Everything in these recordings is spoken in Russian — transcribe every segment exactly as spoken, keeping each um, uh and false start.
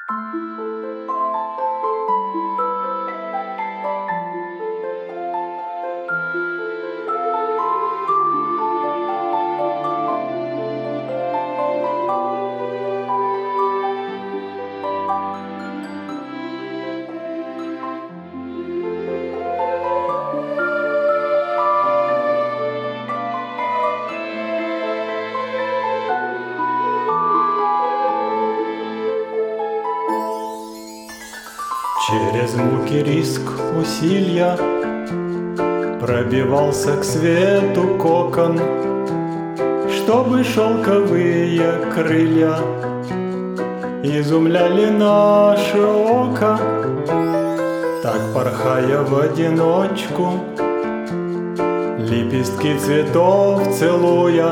Через муки, риск, усилия пробивался к свету кокон, чтобы шелковые крылья изумляли наше око. Так, порхая в одиночку, лепестки цветов целуя,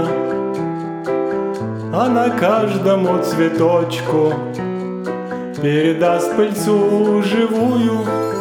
она каждому цветочку передаст пыльцу живую.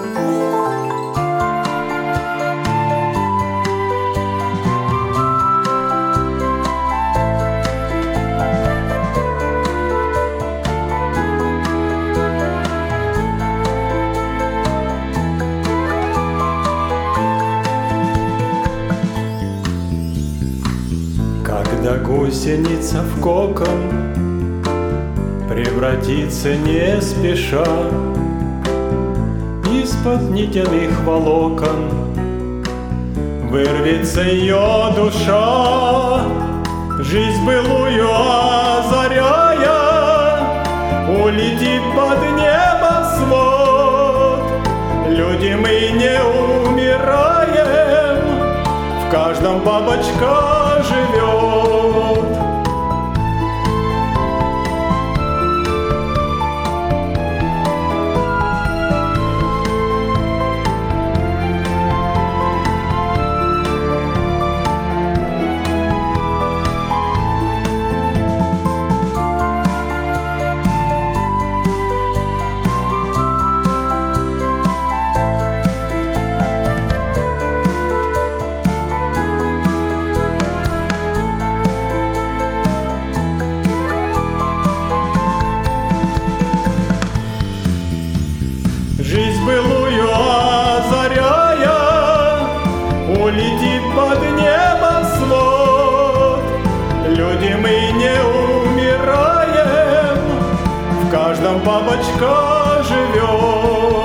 Когда гусеница в кокон превратится не спеша, из-под нитяных волокон вырвется ее душа, жизнь былую озаряя, улетит под небосвод. Люди, мы не умираем, в каждом бабочка живет. Жизнь былую озаряя, улетит под небосвод. Люди, мы не умираем, в каждом бабочка живет.